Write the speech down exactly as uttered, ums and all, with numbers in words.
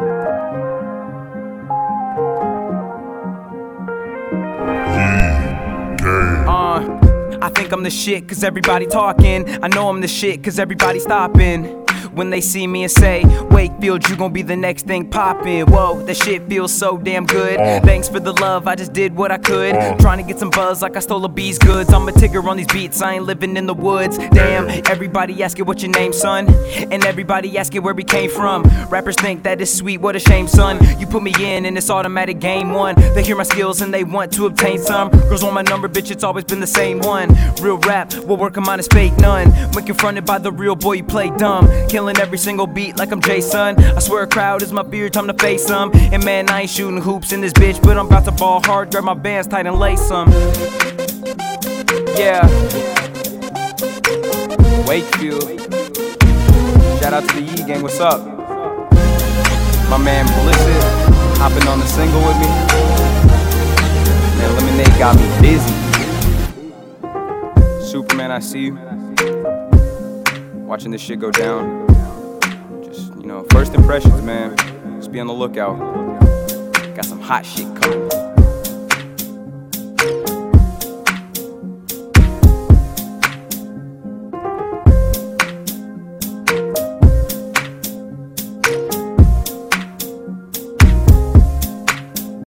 Uh, I think I'm the shit cause everybody talking. I know I'm the shit cause everybody stopping when they see me and say, Wakefield, you gon' be the next thing poppin'. Whoa, that shit feels so damn good. uh. Thanks for the love, I just did what I could. uh. Trying to get some buzz like I stole a bee's goods. I'm a tigger on these beats, I ain't living in the woods. Damn, everybody asking what your name, son, and everybody asking where we came from. Rappers think that it's sweet, what a shame, son. You put me in and it's automatic game one. They hear my skills and they want to obtain some. Girls want my number, bitch, it's always been the same one. Real rap, what work of mine is fake, none. When confronted by the real boy, you play dumb. Killing every single beat like I'm Jason. I swear a crowd is my beard, time to face them. And man, I ain't shooting hoops in this bitch, but I'm about to ball hard, grab my bands tight and lace them. Yeah. Wakefield. Shout out to the Yee gang, what's up? My man Blizzard hopping on the single with me. Man, Lemonade got me busy. Superman, I see you. Watching this shit go down. Just, you know, first impressions, man. Just be on the lookout. Got some hot shit coming.